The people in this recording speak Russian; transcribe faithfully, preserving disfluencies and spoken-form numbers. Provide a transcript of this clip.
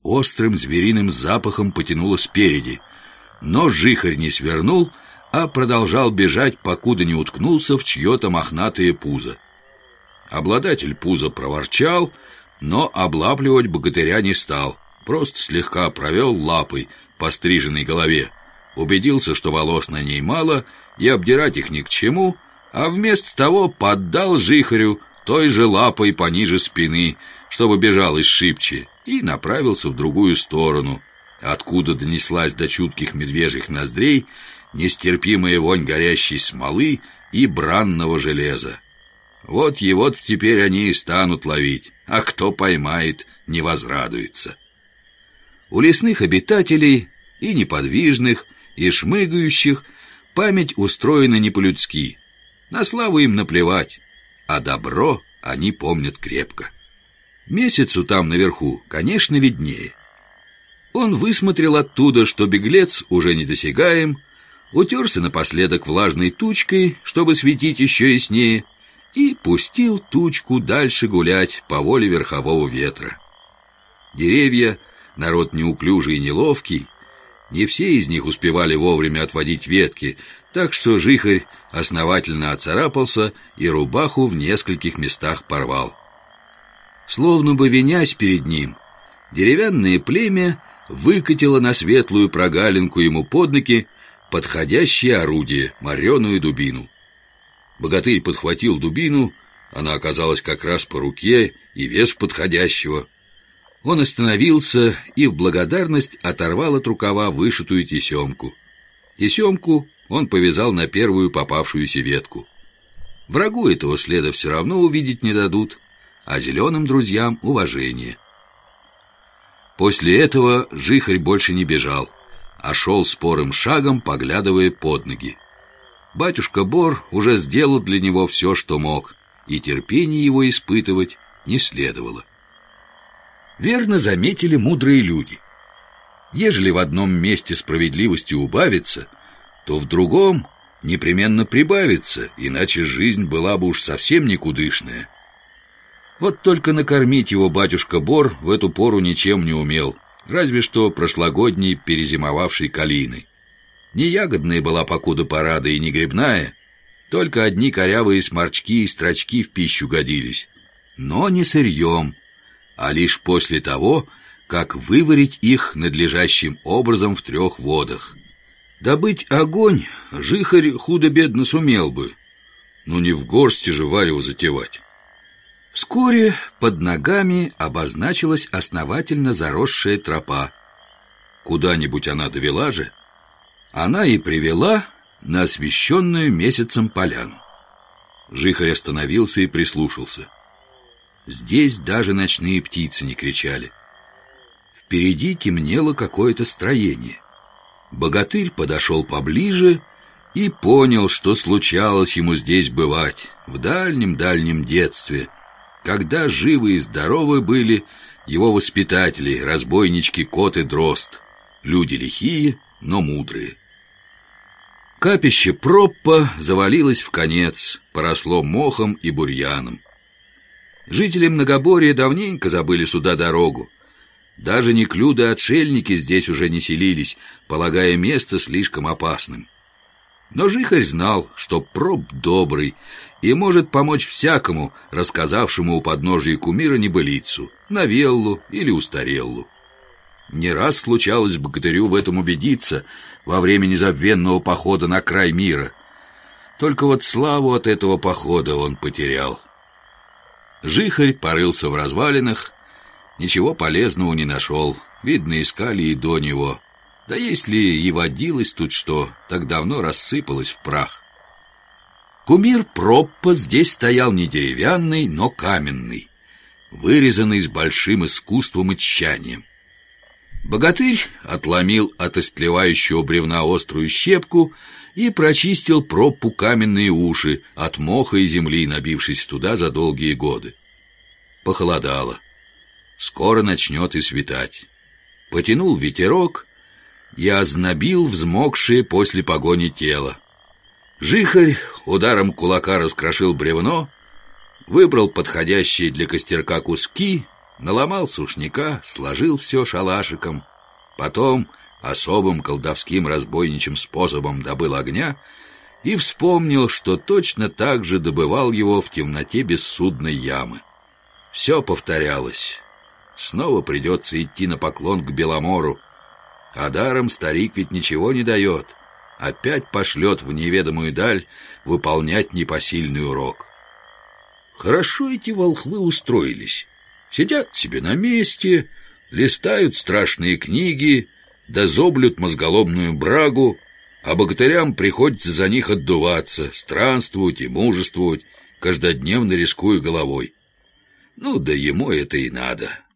острым звериным запахом потянуло спереди. Но Жихарь не свернул, а продолжал бежать, покуда не уткнулся в чье-то мохнатое пузо. Обладатель пуза проворчал, но облапливать богатыря не стал. Просто слегка провел лапой по стриженной голове, убедился, что волос на ней мало, и обдирать их ни к чему, а вместо того поддал Жихарю той же лапой пониже спины, чтобы бежал из шибче, и направился в другую сторону, откуда донеслась до чутких медвежьих ноздрей нестерпимая вонь горящей смолы и бранного железа. Вот его-то теперь они и станут ловить, а кто поймает, не возрадуется. У лесных обитателей, и неподвижных, и шмыгающих, память устроена не по-людски. На славу им наплевать, а добро они помнят крепко. Месяцу там наверху, конечно, виднее. Он высмотрел оттуда, что беглец уже недосягаем, утерся напоследок влажной тучкой, чтобы светить еще яснее, и пустил тучку дальше гулять по воле верхового ветра. Деревья, народ неуклюжий и неловкий, не все из них успевали вовремя отводить ветки, так что Жихарь основательно оцарапался и рубаху в нескольких местах порвал. Словно бы винясь перед ним, деревянное племя выкатило на светлую прогалинку ему под ноги подходящее орудие, мореную дубину. Богатырь подхватил дубину, она оказалась как раз по руке и вес подходящего. Он остановился и в благодарность оторвал от рукава вышитую тесемку. Тесемку он повязал на первую попавшуюся ветку. Врагу этого следа все равно увидеть не дадут, а зеленым друзьям уважение. После этого Жихарь больше не бежал, а шел спорым шагом, поглядывая под ноги. Батюшка Бор уже сделал для него все, что мог, и терпение его испытывать не следовало. Верно заметили мудрые люди: ежели в одном месте справедливости убавится, то в другом непременно прибавится, иначе жизнь была бы уж совсем никудышная. Вот только накормить его батюшка Бор в эту пору ничем не умел, разве что прошлогодней перезимовавшей калиной. Не ягодная была покуда порада и не грибная, только одни корявые сморчки и строчки в пищу годились, но не сырьем, а лишь после того, как выварить их надлежащим образом в трех водах. Добыть огонь Жихарь худо-бедно сумел бы, но не в горсти же варево затевать. Вскоре под ногами обозначилась основательно заросшая тропа. Куда-нибудь она довела же, она и привела на освещенную месяцем поляну. Жихарь остановился и прислушался. Здесь даже ночные птицы не кричали. Впереди темнело какое-то строение. Богатырь подошел поближе и понял, что случалось ему здесь бывать в дальнем-дальнем детстве, когда живы и здоровы были его воспитатели, разбойнички Кот и Дрозд, люди лихие, но мудрые. Капище Проппа завалилось в конец, поросло мохом и бурьяном. Жители Многоборья давненько забыли сюда дорогу. Даже неклюды-отшельники здесь уже не селились, полагая место слишком опасным. Но Жихарь знал, что Пропп добрый и может помочь всякому, рассказавшему у подножия кумира небылицу, новеллу или устареллу. Не раз случалось богатырю в этом убедиться во время незабвенного похода на край мира. Только вот славу от этого похода он потерял. Жихарь порылся в развалинах, ничего полезного не нашел. Видно, искали и до него. Да если и водилось тут что, так давно рассыпалось в прах. Кумир Проппа здесь стоял не деревянный, но каменный, вырезанный с большим искусством и тщанием. Богатырь отломил от истлевающего бревна острую щепку и прочистил Проппу каменные уши от моха и земли, набившись туда за долгие годы. Похолодало. Скоро начнет и светать. Потянул ветерок и ознобил взмокшее после погони тело. Жихарь ударом кулака раскрошил бревно, выбрал подходящие для костерка куски наломал сушняка, сложил все шалашиком, потом особым колдовским разбойничьим способом добыл огня и вспомнил, что точно так же добывал его в темноте бессудной ямы. Все повторялось. Снова придется идти на поклон к Беломору, а даром старик ведь ничего не дает. Опять пошлет в неведомую даль выполнять непосильный урок. Хорошо эти волхвы устроились. Сидят себе на месте, листают страшные книги, дозоблют мозголомную брагу, а богатырям приходится за них отдуваться, странствовать и мужествовать, каждодневно рискуя головой. Ну да ему это и надо.